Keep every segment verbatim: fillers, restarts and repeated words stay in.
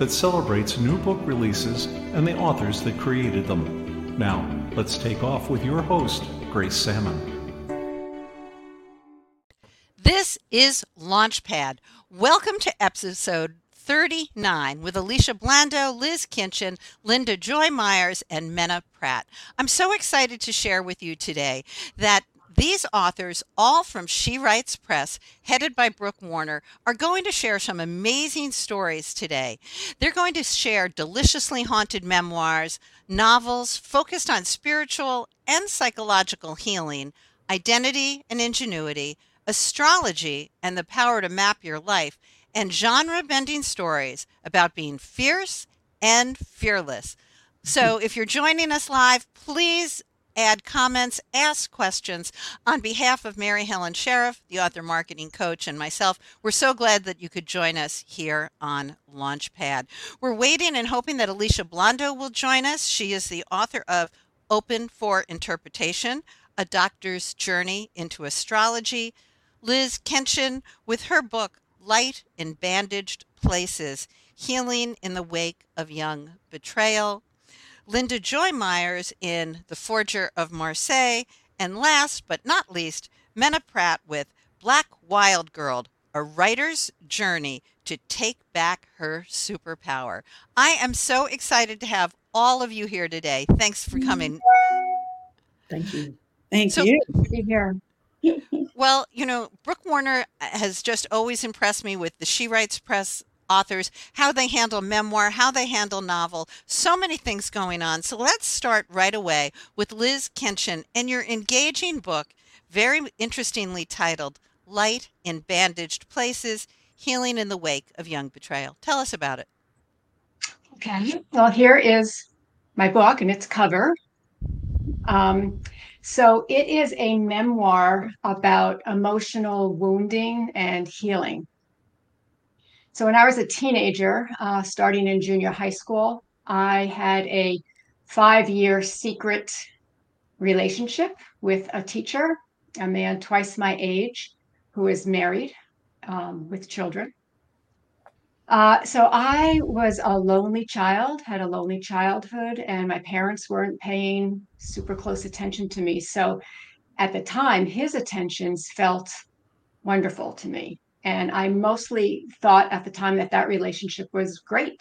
that celebrates new book releases and the authors that created them. Now, let's take off with your host, Grace Salmon. This is Launchpad. Welcome to episode thirty-nine with Alicia Blando, Liz Kinchin, Linda Joy Myers, and Menna Pratt. I'm so excited to share with you today that these authors, all from She Writes Press, headed by Brooke Warner, are going to share some amazing stories today. They're going to share deliciously haunted memoirs, novels focused on spiritual and psychological healing, identity and ingenuity, astrology and the power to map your life, and genre-bending stories about being fierce and fearless. So if you're joining us live, please add comments, ask questions. On behalf of Mary Helen Sheriff, the author marketing coach, and myself, we're so glad that you could join us here on Launchpad. We're waiting and hoping that Alicia Blando will join us. She is the author of Open for Interpretation, A Doctor's Journey into Astrology. Liz Kinchin with her book, Light in Bandaged Places, Healing in the Wake of Young Betrayal. Linda Joy Myers in The Forger of Marseille, and last but not least, Menna Pratt with Black Wild Girl, a writer's journey to take back her superpower. I am so excited to have all of you here today. Thanks for coming. Thank you. Thank So, you. Good to be here. Well, you know, Brooke Warner has just always impressed me with the She Writes Press authors, how they handle memoir, how they handle novel, so many things going on. So let's start right away with Liz Kinchin and your engaging book, very interestingly titled, Light in Bandaged Places, Healing in the Wake of Young Betrayal. Tell us about it. Okay. Well, here is my book and its cover. Um, so it is a memoir about emotional wounding and healing. So when I was a teenager, uh, starting in junior high school, I had a five-year secret relationship with a teacher, a man twice my age, who is married um, with children. Uh, so I was a lonely child, had a lonely childhood, and my parents weren't paying super close attention to me. So at the time, his attentions felt wonderful to me. And I mostly thought at the time that that relationship was great.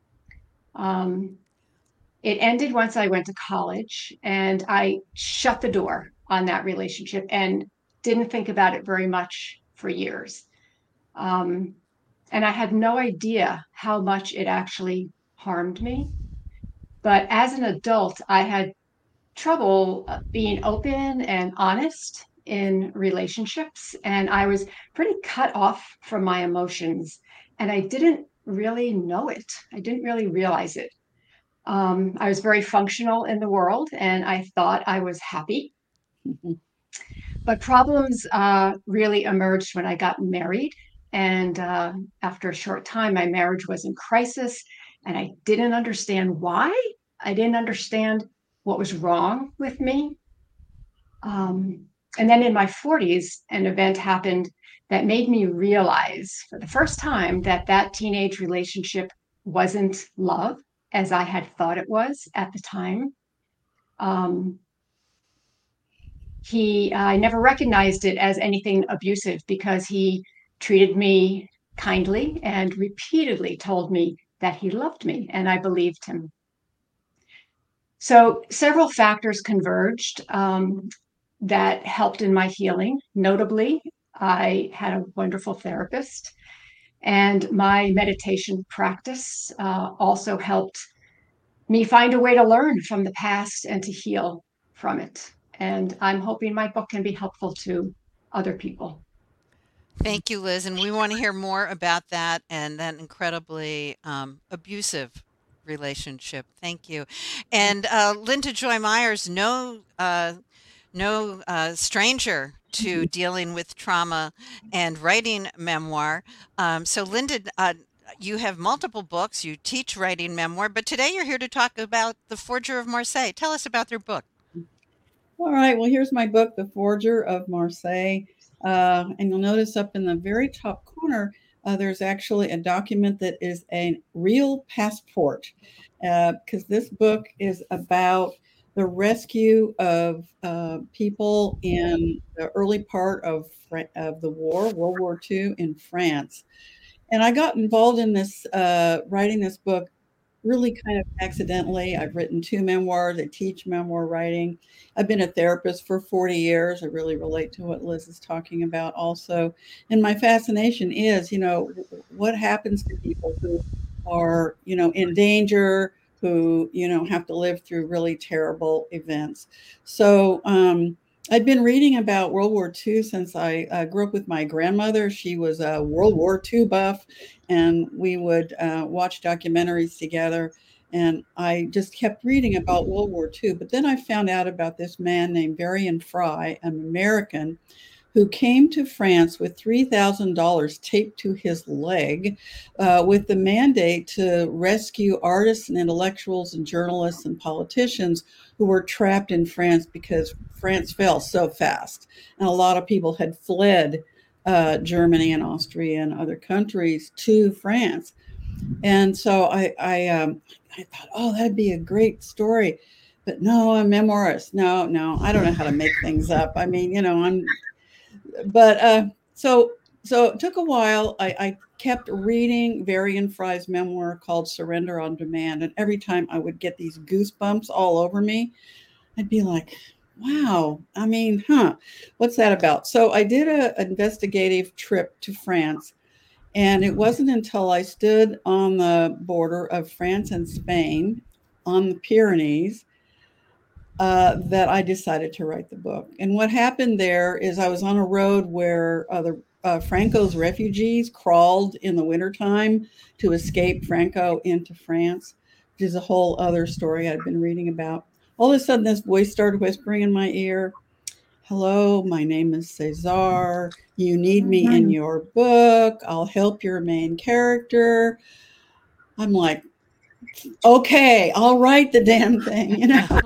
Um, it ended once I went to college, and I shut the door on that relationship and didn't think about it very much for years. Um, and I had no idea how much it actually harmed me. But as an adult, I had trouble being open and honest in relationships, and I was pretty cut off from my emotions, and I didn't really know it. I didn't really realize it. Um, I was very functional in the world, and I thought I was happy. But problems uh, really emerged when I got married, and uh, after a short time, my marriage was in crisis, and I didn't understand why. I didn't understand what was wrong with me. Um, and then in my forties, an event happened that made me realize for the first time that that teenage relationship wasn't love as I had thought it was at the time. Um, he, I never recognized it as anything abusive because he treated me kindly and repeatedly told me that he loved me, and I believed him. So several factors converged um, that helped in my healing. Notably, I had a wonderful therapist, and my meditation practice uh, also helped me find a way to learn from the past and to heal from it. And I'm hoping my book can be helpful to other people. Thank you, Liz. And we want to hear more about that and that incredibly um, abusive relationship. Thank you. And uh, Linda Joy Myers, no, uh, no uh, stranger to dealing with trauma and writing memoir. Um, so, Linda, uh, you have multiple books. You teach writing memoir, but today you're here to talk about The Forger of Marseille. Tell us about their book. All right. Well, here's my book, The Forger of Marseille. Uh, and you'll notice up in the very top corner, uh, there's actually a document that is a real passport, because uh, this book is about the rescue of uh, people in the early part of, of the war, World War Two in France. And I got involved in this, uh, writing this book really kind of accidentally. I've written two memoirs. I teach memoir writing. I've been a therapist for forty years. I really relate to what Liz is talking about also. And my fascination is, you know, what happens to people who are, you know, in danger, who, you know, have to live through really terrible events. So, um, I've been reading about World War Two since I uh, grew up with my grandmother. She was a World War Two buff, and we would uh, watch documentaries together. And I just kept reading about World War Two. But then I found out about this man named Varian Fry, an American, who came to France with three thousand dollars taped to his leg uh, with the mandate to rescue artists and intellectuals and journalists and politicians who were trapped in France because France fell so fast. And a lot of people had fled uh, Germany and Austria and other countries to France. And so I, I, um, I thought, oh, that'd be a great story. But no, I'm a memoirist. No, no, I don't know how to make things up. I mean, you know, I'm, but uh, so so it took a while. I, I kept reading Varian Fry's memoir called Surrender on Demand. And every time I would get these goosebumps all over me, I'd be like, wow, I mean, huh, what's that about? So I did an investigative trip to France. And it wasn't until I stood on the border of France and Spain on the Pyrenees Uh, that I decided to write the book. And what happened there is I was on a road where uh, the uh, Franco's refugees crawled in the wintertime to escape Franco into France, which is a whole other story I've been reading about. All of a sudden, this voice started whispering in my ear, hello, my name is Cesar. You need me mm-hmm. in your book. I'll help your main character. I'm like, okay, I'll write the damn thing, you know.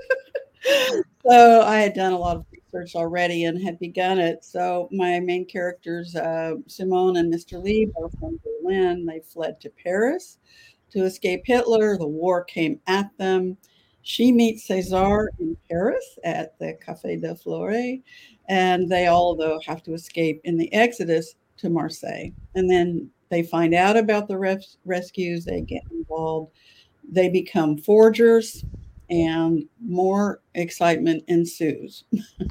So I had done a lot of research already and had begun it. So my main characters, uh, Simone and Mister Lee, both from Berlin, they fled to Paris to escape Hitler. The war came at them. She meets Cesar in Paris at the Café de Flore, and they all, though, have to escape in the exodus to Marseille. And then they find out about the res- rescues. They get involved. They become forgers. And more excitement ensues.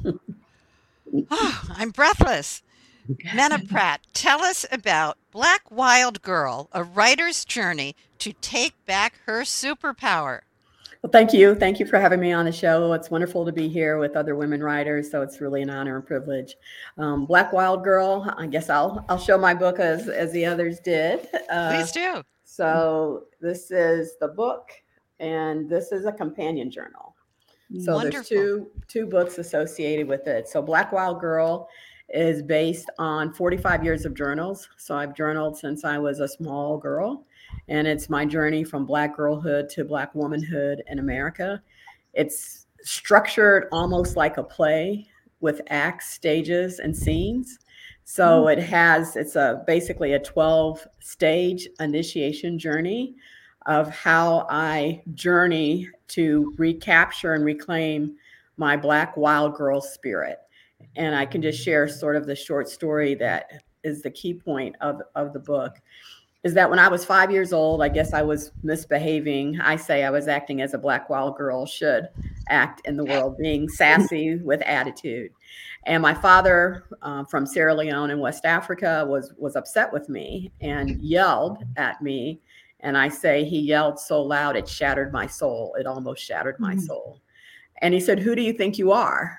Oh, I'm breathless. Mena Pratt, tell us about Black Wild Girl, a writer's journey to take back her superpower. Well, thank you. Thank you for having me on the show. It's wonderful to be here with other women writers, so it's really an honor and privilege. Um, Black Wild Girl, I guess I'll I'll show my book as, as the others did. Uh, Please do. So this is the book. And this is a companion journal. So Wonderful. There's two two books associated with it. So Black Wild Girl is based on forty-five years of journals. So I've journaled since I was a small girl. And it's my journey from Black girlhood to Black womanhood in America. It's structured almost like a play with acts, stages, and scenes. So it has, it's a basically a twelve stage initiation journey of how I journey to recapture and reclaim my Black wild girl spirit. And I can just share sort of the short story that is the key point of, of the book, is that when I was five years old, I guess I was misbehaving. I say I was acting as a Black wild girl should act in the world, being sassy with attitude. And my father uh, from Sierra Leone in West Africa was, was upset with me and yelled at me. And I say he yelled so loud, it shattered my soul. It almost shattered my mm-hmm. soul. And he said, who do you think you are?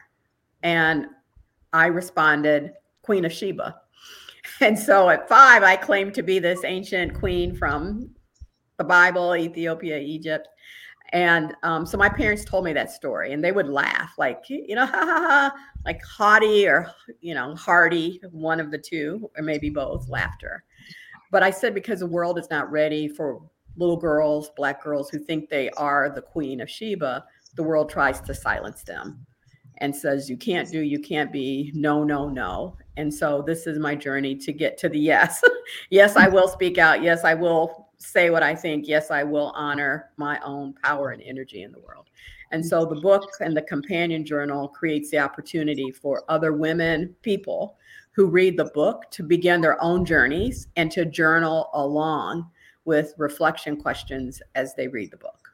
And I responded, Queen of Sheba. And so at five, I claimed to be this ancient queen from the Bible, Ethiopia, Egypt. And um, so my parents told me that story and they would laugh like, you know, ha, ha, ha, like haughty or, you know, hearty, one of the two, or maybe both, laughter. But I said, because the world is not ready for little girls, Black girls who think they are the Queen of Sheba, the world tries to silence them and says, you can't do, you can't be, no, no, no. And so this is my journey to get to the yes. Yes, I will speak out. Yes, I will say what I think. Yes, I will honor my own power and energy in the world. And so the book and the companion journal creates the opportunity for other women, people who read the book to begin their own journeys and to journal along with reflection questions as they read the book.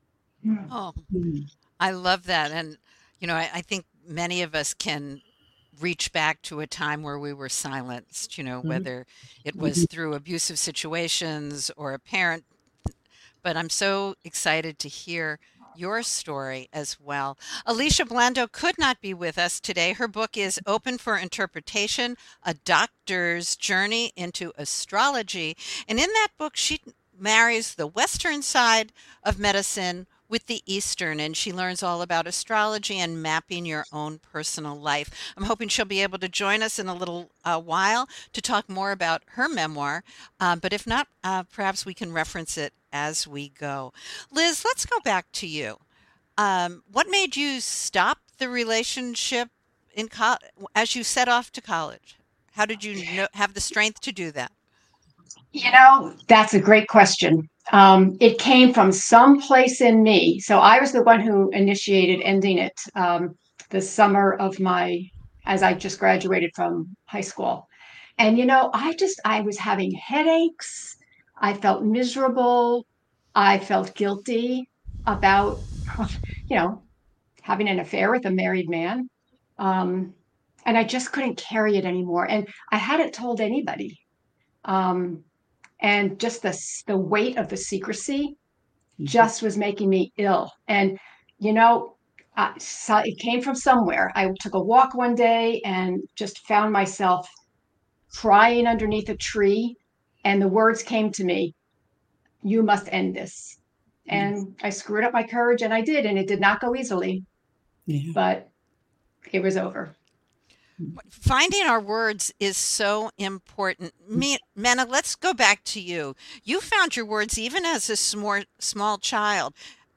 Oh, I love that. And, you know, I, I think many of us can reach back to a time where we were silenced, you know, Mm-hmm. whether it was through abusive situations or a parent. But I'm so excited to hear your story as well. Alicia Blando could not be with us today. Her book is Open for Interpretation, A Doctor's Journey into Astrology. And in that book, she marries the Western side of medicine with the Eastern, and she learns all about astrology and mapping your own personal life. I'm hoping she'll be able to join us in a little uh, while to talk more about her memoir. Um, but if not, uh, perhaps we can reference it as we go. Liz, let's go back to you. Um, what made you stop the relationship in co- as you set off to college? How did you know, have the strength to do that? You know, that's a great question. Um, it came from someplace in me. So I was the one who initiated ending it um, the summer of my, as I just graduated from high school. And, you know, I just, I was having headaches. I felt miserable. I felt guilty about, you know, having an affair with a married man. Um, and I just couldn't carry it anymore. And I hadn't told anybody. Um, and just the, the weight of the secrecy just was making me ill. And, you know, uh, so it came from somewhere. I took a walk one day and just found myself crying underneath a tree. And the words came to me, you must end this. And I screwed up my courage, and I did. And it did not go easily, yeah. But it was over. Finding our words is so important. Me, Mena, let's go back to you. You found your words even as a small, small child.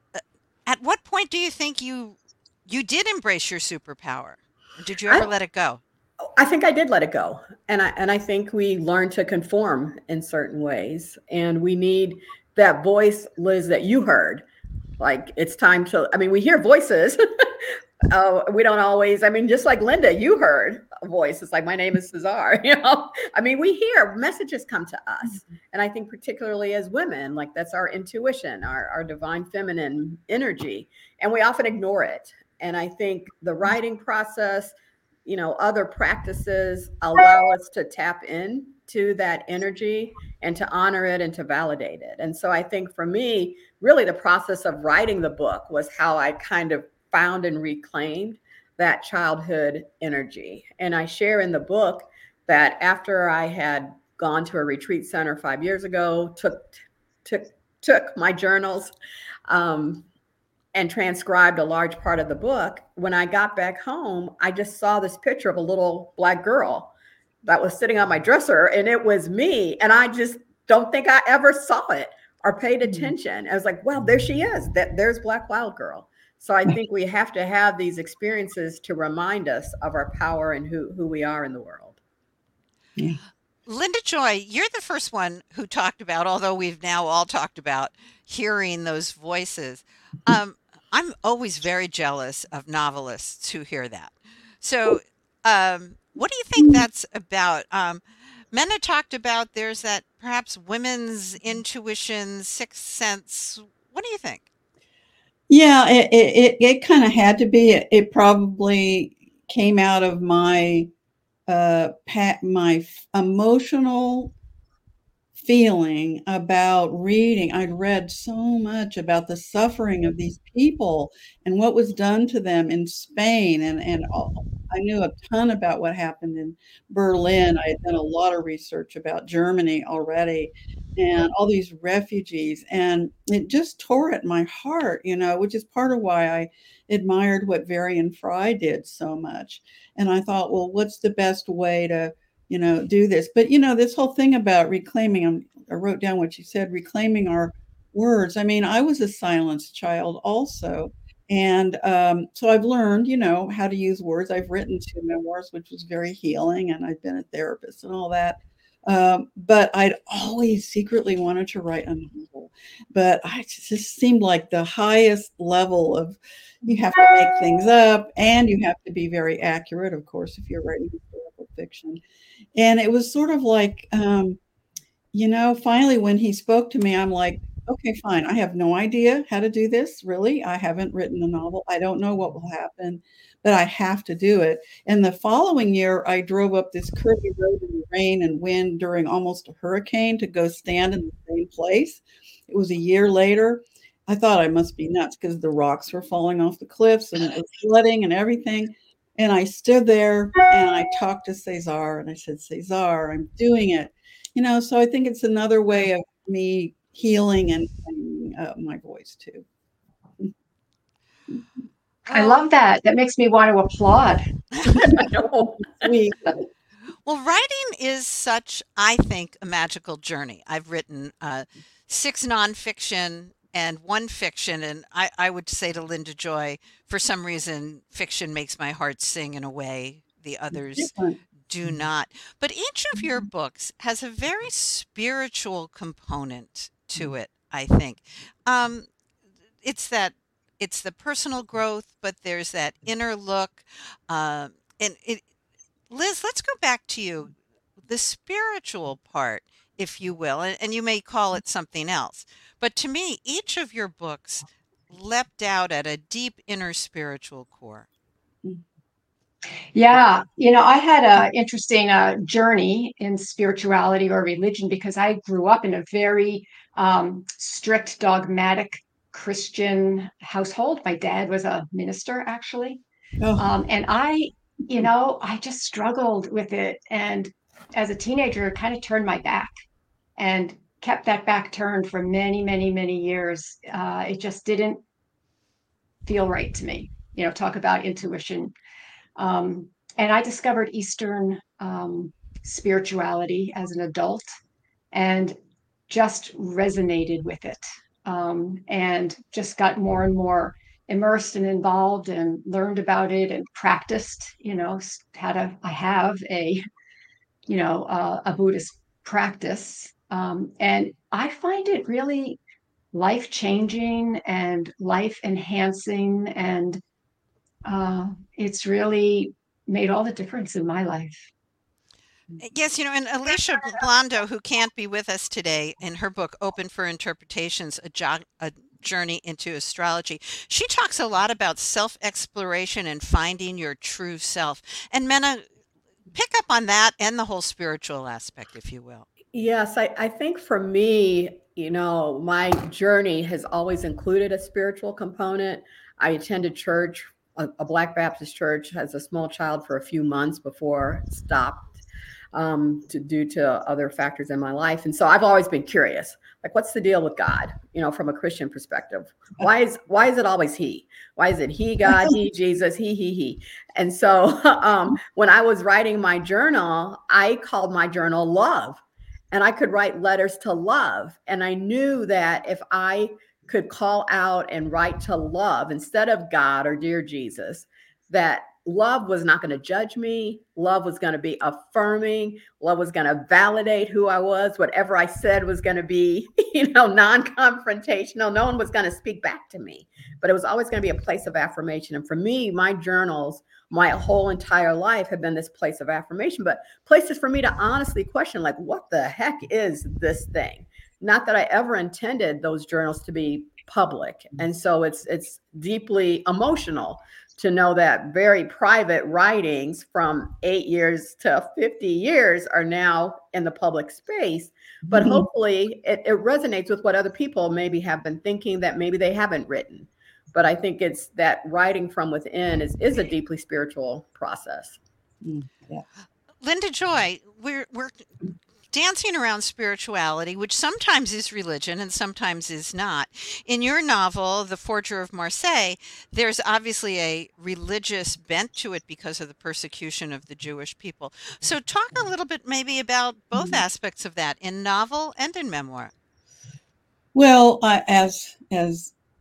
At what point do you think you you did embrace your superpower? Or did you ever I, let it go? I think I did let it go. And I and I think we learn to conform in certain ways. And we need that voice, Liz, that you heard. Like, it's time to, I mean, we hear voices. Uh, we don't always, I mean, just like Linda, you heard a voice. It's like, my name is Cesar, you know? I mean, we hear messages come to us. Mm-hmm. And I think particularly as women, like that's our intuition, our, our divine feminine energy. And we often ignore it. And I think the writing process, you know, other practices allow us to tap in to that energy and to honor it and to validate it. And so I think for me, really the process of writing the book was how I kind of found and reclaimed that childhood energy. And I share in the book that after I had gone to a retreat center five years ago, took took took my journals um, and transcribed a large part of the book, when I got back home, I just saw this picture of a little Black girl that was sitting on my dresser, and it was me. And I just don't think I ever saw it or paid attention. I was like, well, there she is. That there's Black Wild Girl. So I think we have to have these experiences to remind us of our power and who, who we are in the world. Yeah. Linda Joy, you're the first one who talked about, although we've now all talked about hearing those voices. Um, I'm always very jealous of novelists who hear that. So um, what do you think that's about? Um, Mena talked about there's that perhaps women's intuition, sixth sense. What do you think? Yeah, it it, it kind of had to be. It, it probably came out of my uh, pat, my emotional feeling about reading. I'd read so much about the suffering of these people and what was done to them in Spain, and and all, I knew a ton about what happened in Berlin. I had done a lot of research about Germany already, and all these refugees, and it just tore at my heart, you know, which is part of why I admired what Varian Fry did so much. And I thought, well, what's the best way to, you know, do this? But, you know, this whole thing about reclaiming, I wrote down what you said, reclaiming our words. I mean, I was a silenced child also. And um, so I've learned, you know, how to use words. I've written two memoirs, which was very healing, and I've been a therapist and all that. Um, but I'd always secretly wanted to write a novel. But I just seemed like the highest level of, you have to make things up and you have to be very accurate, of course, if you're writing historical fiction. And it was sort of like, um, you know, finally, when he spoke to me, I'm like, okay, fine. I have no idea how to do this. Really. I haven't written a novel. I don't know what will happen, but I have to do it. And the following year, I drove up this curvy road in the rain and wind during almost a hurricane to go stand in the same place. It was a year later. I thought I must be nuts because the rocks were falling off the cliffs and it was flooding and everything. And I stood there and I talked to Cesar and I said, Cesar, I'm doing it. You know, so I think it's another way of me healing and finding uh, my voice too. I love that. That makes me want to applaud. Well, writing is such, I think, a magical journey. I've written uh, six nonfiction and one fiction, and I, I would say to Linda Joy, for some reason, fiction makes my heart sing in a way the others do not. But each of your books has a very spiritual component to it, I think. Um, it's that it's the personal growth, but there's that inner look. Uh, and it, Liz, let's go back to you. The spiritual part, if you will, and, and you may call it something else. But to me, each of your books leapt out at a deep inner spiritual core. Yeah, you know, I had an interesting uh, journey in spirituality or religion because I grew up in a very um, strict, dogmatic Christian household. My dad was a minister, actually. Oh. Um, and I, you know, I just struggled with it. And as a teenager, kind of turned my back and kept that back turned for many, many, many years. Uh, it just didn't feel right to me. You know, talk about intuition. Um, and I discovered Eastern um, spirituality as an adult and just resonated with it, um, and just got more and more immersed and involved and learned about it and practiced, you know, had a, I have a, you know, uh, a Buddhist practice. Um, and I find it really life-changing and life-enhancing, and uh, it's really made all the difference in my life. Yes, you know, and Alicia Blando, who can't be with us today, in her book, Open for Interpretations, a, jo- a Journey into Astrology, she talks a lot about self-exploration and finding your true self. And Mena, pick up on that and the whole spiritual aspect, if you will. Yes, I, I think for me, you know, my journey has always included a spiritual component. I attended church, a, a Black Baptist church, as a small child for a few months before it stopped um, to due to other factors in my life. And so I've always been curious, like, what's the deal with God? You know, from a Christian perspective, why is why is it always He? Why is it He, God, He, Jesus, He, He, He? And so um, when I was writing my journal, I called my journal Love. And I could write letters to love. And I knew that if I could call out and write to love instead of God or dear Jesus, that love was not going to judge me. Love was going to be affirming. Love was going to validate who I was. Whatever I said was going to be, you know, non-confrontational. No one was going to speak back to me, but it was always going to be a place of affirmation. And for me, my journals, my whole entire life have been this place of affirmation, but places for me to honestly question, like, what the heck is this thing? Not that I ever intended those journals to be public. And so it's it's deeply emotional to know that very private writings from eight years to fifty years are now in the public space. But mm-hmm. hopefully it, it resonates with what other people maybe have been thinking that maybe they haven't written. But I think it's that writing from within is, is a deeply spiritual process. Mm, yeah. Linda Joy, we're we're dancing around spirituality, which sometimes is religion and sometimes is not. In your novel, The Forger of Marseille, there's obviously a religious bent to it because of the persecution of the Jewish people. So talk a little bit maybe about both mm-hmm. aspects of that in novel and in memoir. Well, uh, as as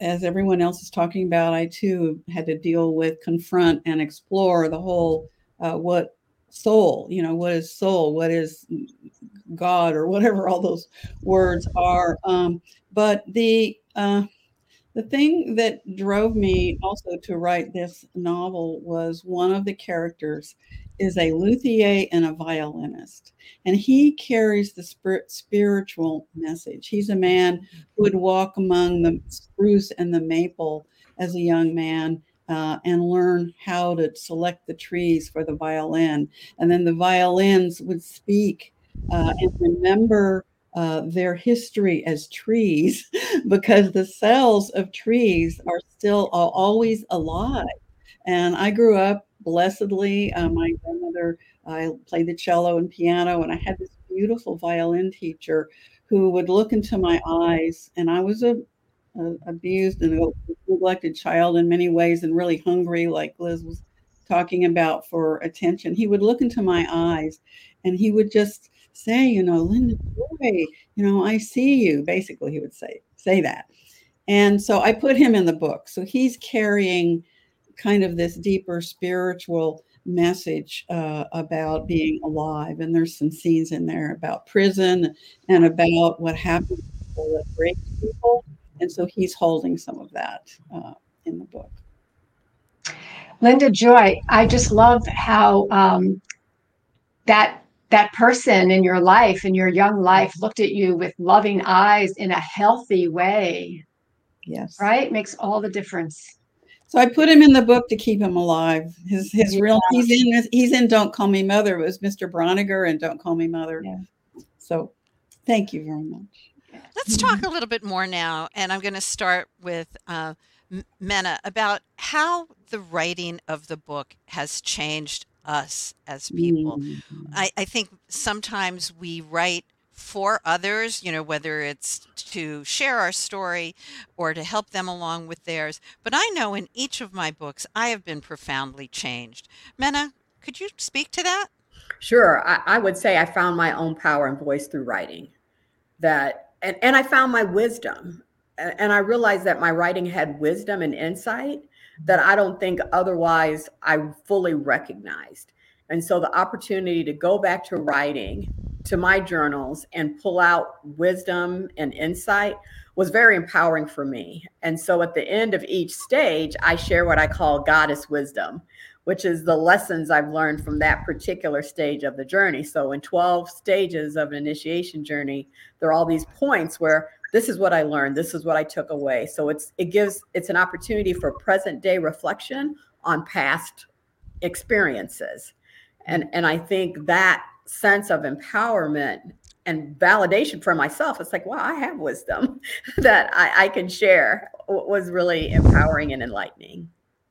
as everyone else is talking about, I too had to deal with, confront, and explore the whole uh, what soul, you know, what is soul, what is God, or whatever all those words are. Um, but the uh, the thing that drove me also to write this novel was one of the characters is a luthier and a violinist, and he carries the spirit, spiritual message. He's a man who would walk among the spruce and the maple as a young man uh, and learn how to select the trees for the violin. And then the violins would speak uh, and remember uh, their history as trees because the cells of trees are still uh, always alive. And I grew up blessedly. Uh, my grandmother, I played the cello and piano, and I had this beautiful violin teacher who would look into my eyes. And I was a, a abused and neglected child in many ways, and really hungry, like Liz was talking about, for attention. He would look into my eyes, and he would just say, you know, Linda Joy, you know, I see you. Basically, he would say say that. And so I put him in the book. So he's carrying kind of this deeper spiritual message uh, about being alive. And there's some scenes in there about prison and about what happens to people that break people. And so he's holding some of that uh, in the book. Linda Joy, I just love how um, that that person in your life, in your young life, looked at you with loving eyes in a healthy way. Yes. Right? Makes all the difference. So I put him in the book to keep him alive. His his yeah. real he's in he's in Don't Call Me Mother. It was Mister Broniger and Don't Call Me Mother. Yeah. So thank you very much. Let's talk a little bit more now, and I'm going to start with uh, Menna about how the writing of the book has changed us as people. Mm-hmm. I, I think sometimes we write for others, you know, whether it's to share our story or to help them along with theirs. But I know in each of my books, I have been profoundly changed. Menna, could you speak to that? Sure. I, I would say I found my own power and voice through writing. That and, and I found my wisdom. And, and I realized that my writing had wisdom and insight that I don't think otherwise I fully recognized. And so the opportunity to go back to writing, to my journals, and pull out wisdom and insight was very empowering for me. And so at the end of each stage, I share what I call goddess wisdom, which is the lessons I've learned from that particular stage of the journey. So in twelve stages of an initiation journey, there are all these points where this is what I learned, this is what I took away. So it's it gives it's an opportunity for present day reflection on past experiences. And, and I think that sense of empowerment and validation for myself, it's like, wow, I have wisdom that I, I can share, was really empowering and enlightening.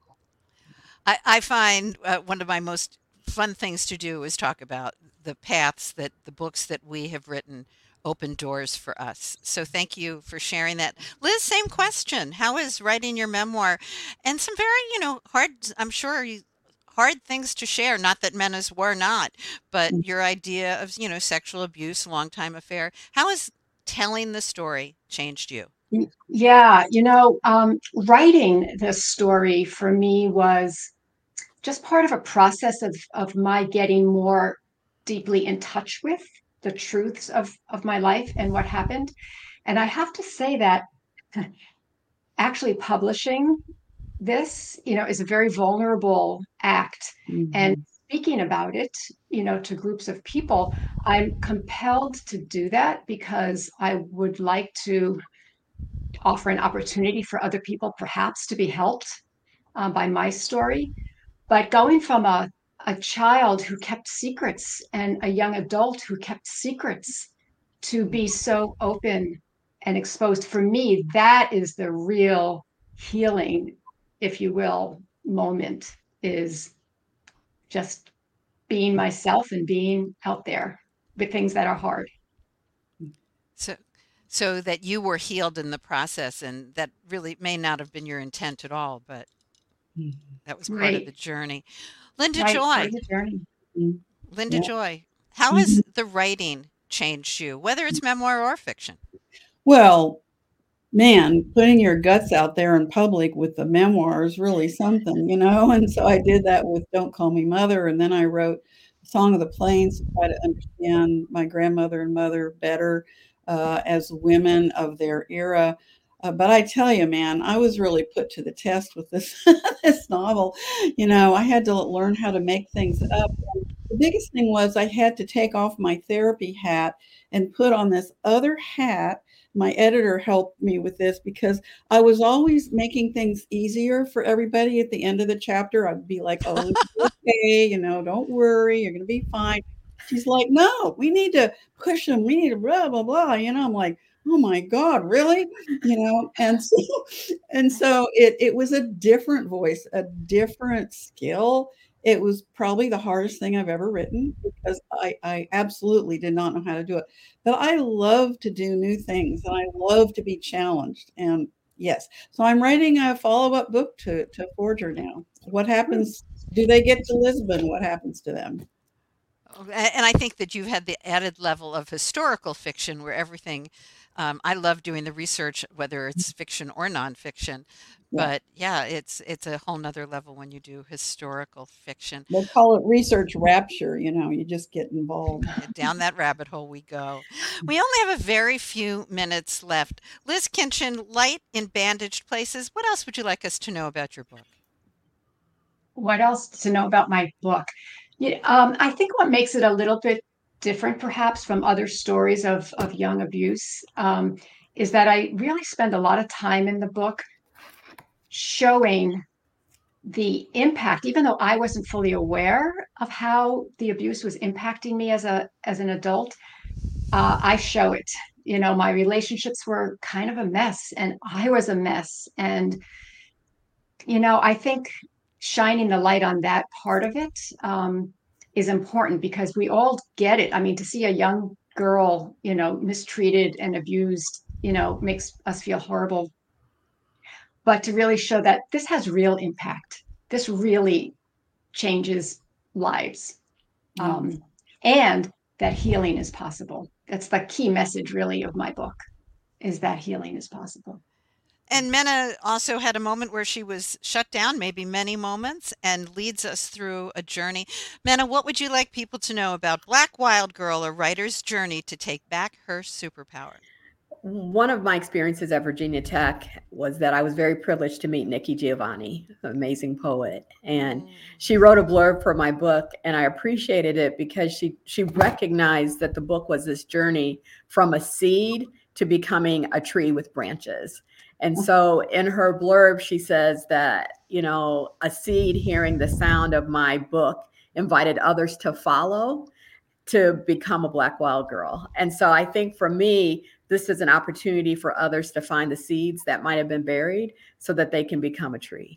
I, I find uh, one of my most fun things to do is talk about the paths that the books that we have written open doors for us. So thank you for sharing that. Liz, same question. How is writing your memoir and some very, you know, hard, I'm sure you, hard things to share, not that Menna's were not, but your idea of, you know, sexual abuse, long-time affair. How has telling the story changed you? Yeah, you know, um, writing this story for me was just part of a process of, of my getting more deeply in touch with the truths of, of my life and what happened. And I have to say that actually publishing this, you know, is a very vulnerable act. Mm-hmm. And speaking about it, you know, to groups of people, I'm compelled to do that because I would like to offer an opportunity for other people perhaps to be helped uh, by my story. But going from a, a child who kept secrets and a young adult who kept secrets to be so open and exposed, for me, that is the real healing, if you will, moment, is just being myself and being out there with things that are hard. So, so that you were healed in the process, and that really may not have been your intent at all, but that was part right. of the journey. Linda right, Joy, part of the journey. Linda yeah. Joy, how has the writing changed you, whether it's memoir or fiction? Well, man, putting your guts out there in public with the memoir is really something, you know? And so I did that with Don't Call Me Mother. And then I wrote Song of the Plains to try to understand my grandmother and mother better uh, as women of their era. Uh, but I tell you, man, I was really put to the test with this this novel. You know, I had to learn how to make things up. The biggest thing was I had to take off my therapy hat and put on this other hat. My editor helped me with this because I was always making things easier for everybody at the end of the chapter. I'd be like, oh, okay, you know, don't worry, you're going to be fine. She's like, no, we need to push them. We need to blah, blah, blah. You know, I'm like, oh my God, really? You know, and so, and so it, it was a different voice, a different skill. It was probably the hardest thing I've ever written because I, I absolutely did not know how to do it. But I love to do new things and I love to be challenged. And yes, so I'm writing a follow-up book to, to Forger now. What happens? Do they get to Lisbon? What happens to them? And I think that you've had the added level of historical fiction where everything, um, I love doing the research, whether it's fiction or nonfiction. Yeah. But yeah, it's it's a whole nother level when you do historical fiction. They call it research rapture, you know, you just get involved. Down that rabbit hole we go. We only have a very few minutes left. Liz Kinchin, Light in Bandaged Places. What else would you like us to know about your book? What else to know about my book? Yeah, um, I think what makes it a little bit different, perhaps, from other stories of, of young abuse um, is that I really spend a lot of time in the book showing the impact, even though I wasn't fully aware of how the abuse was impacting me as a as an adult. Uh, I show it. You know, my relationships were kind of a mess, and I was a mess. And you know, I think shining the light on that part of it um, is important because we all get it. I mean, to see a young girl, you know, mistreated and abused, you know, makes us feel horrible. But to really show that this has real impact, this really changes lives, mm. um, and that healing is possible. That's the key message, really, of my book, is that healing is possible. And Menna also had a moment where she was shut down, maybe many moments, and leads us through a journey. Menna, what would you like people to know about Black Wild Girl, a writer's journey to take back her superpower? One of my experiences at Virginia Tech was that I was very privileged to meet Nikki Giovanni, an amazing poet. And mm. she wrote a blurb for my book, and I appreciated it because she, she recognized that the book was this journey from a seed to becoming a tree with branches. And so in her blurb, she says that, you know, a seed hearing the sound of my book invited others to follow to become a Black Wild Girl. And so I think for me, this is an opportunity for others to find the seeds that might have been buried so that they can become a tree.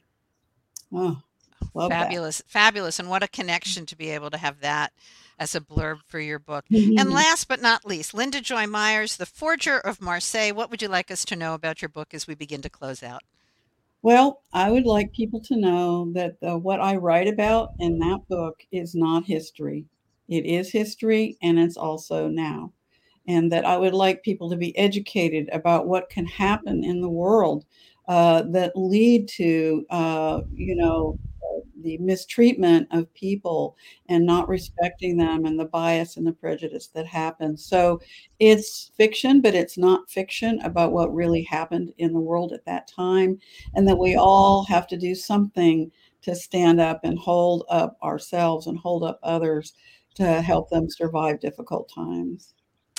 Oh, love fabulous, that. Fabulous. And what a connection to be able to have that as a blurb for your book. Mm-hmm. And last but not least, Linda Joy Myers, The Forger of Marseille. What would you like us to know about your book as we begin to close out? Well, I would like people to know that the, what I write about in that book is not history. It is history, and it's also now. And that I would like people to be educated about what can happen in the world uh, that lead to, uh, you know, the mistreatment of people and not respecting them and the bias and the prejudice that happens. So it's fiction, but it's not fiction about what really happened in the world at that time. And that we all have to do something to stand up and hold up ourselves and hold up others to help them survive difficult times.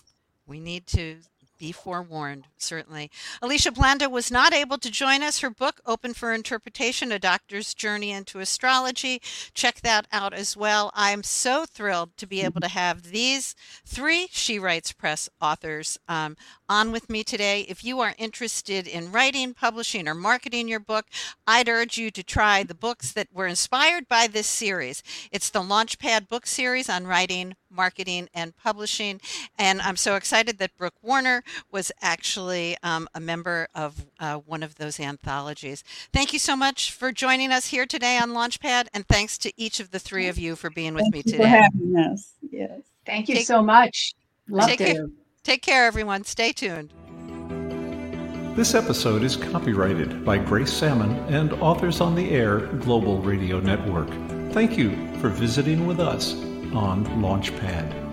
We need to be forewarned, certainly. Alicia Blando was not able to join us. Her book, Open for Interpretation, A Doctor's Journey into Astrology. Check that out as well. I'm so thrilled to be able to have these three She Writes Press authors um, on with me today. If you are interested in writing, publishing, or marketing your book, I'd urge you to try the books that were inspired by this series. It's the Launchpad book series on writing, marketing, and publishing. And I'm so excited that Brooke Warner was actually um, a member of uh, one of those anthologies. Thank you so much for joining us here today on Launchpad, and thanks to each of the three of you for being with Thank me you today. For having us. Yes. Thank you take, so much. Loved take it. Care, take care, everyone. Stay tuned. This episode is copyrighted by Grace Salmon and Authors on the Air Global Radio Network. Thank you for visiting with us on Launchpad.